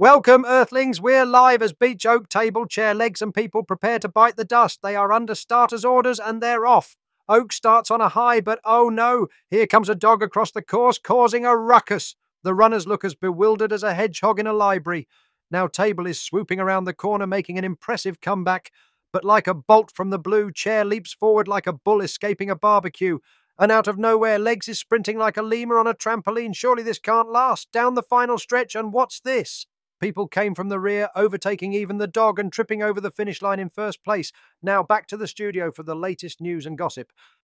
Welcome, Earthlings. We're live as Beach Oak table, chair legs, and people prepare to bite the dust. They are under starters' orders and they're off. Oak starts on a high, but oh no, here comes a dog across the course, causing a ruckus. The runners look as bewildered as a hedgehog in a library. Now Table is swooping around the corner, making an impressive comeback. But like a bolt from the blue, Chair leaps forward like a bull escaping a barbecue. And out of nowhere, Legs is sprinting like a lemur on a trampoline. Surely this can't last. Down the final stretch, and what's this? People came from the rear, overtaking even the dog and tripping over the finish line in first place. Now back to the studio for the latest news and gossip.